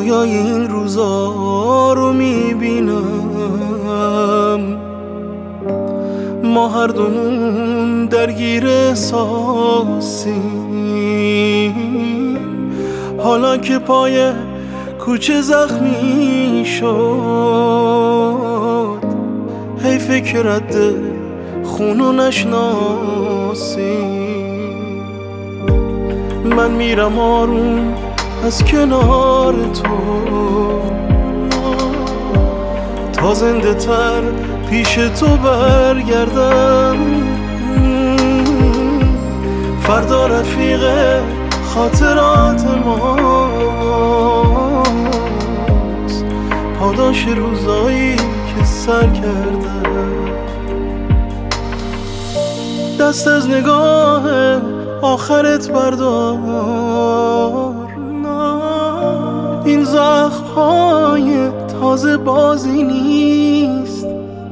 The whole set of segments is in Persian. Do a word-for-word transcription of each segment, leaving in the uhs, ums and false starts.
رویای این روزا رو میبینم، ما هر دومون درگیر احساسیم. حالا که پای کوچه زخمی شد، حیفه که رد خونو نشناسیم. من میرم آروم از کنار تو تا زنده تر پیش تو برگردم. فردا رفیق خاطرات ماست، پاداش روزایی که سر کردم. دست از نگاه آخرت بردار، این زخم‌های تازه بازی نیست.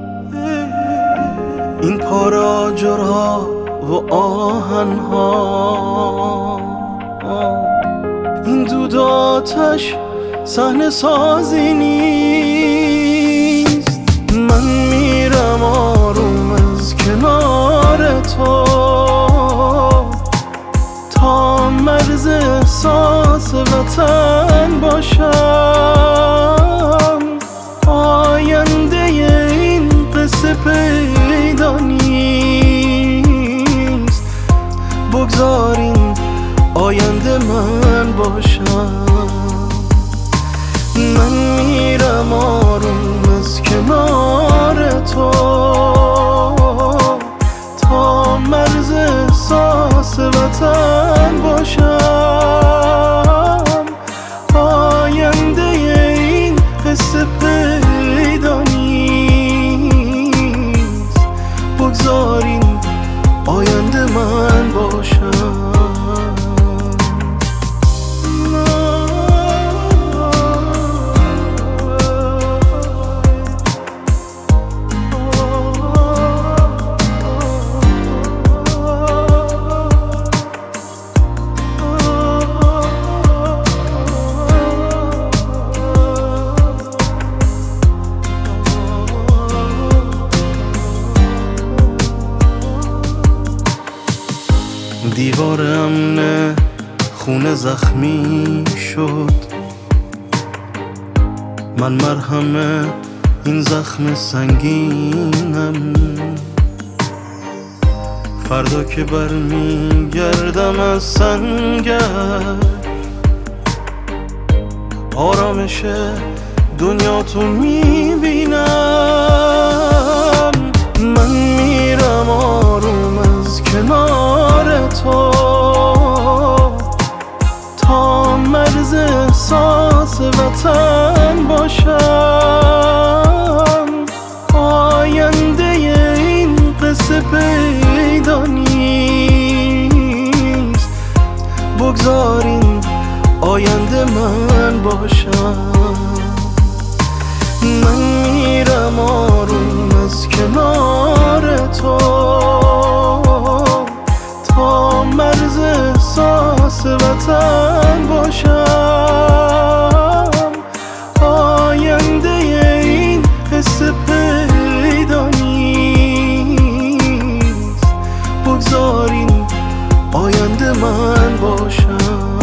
این پاره آجرها و آهنها، این دود آتش صحنه سازی نیست. من میرم آروم از کنار تو تا مرز احساس وطن باشم. آینده این قصه پیدا نیست، بگذارین آینده من باشم. من میرم آروم از کنار تو تا مرز احساس وطن باشم. آینده این قصه پیدا نیست، بگذارین آینده من باشم. دیوار امن خونه زخمی شد، من مرهم این زخم سنگینم. فردا که برمیگردم از سنگر، آرامش دنیا تو میبینم. من میرم آروم از کنار تو تا مرز احساس وطن باشم. آینده این قصه پیدا نیست، بگذارین آینده من باشم. من میرم آروم از کنار تو تا مرز احساس وطن باشم. آینده این قصه پیدا نیست، بگذارین آینده من باشم.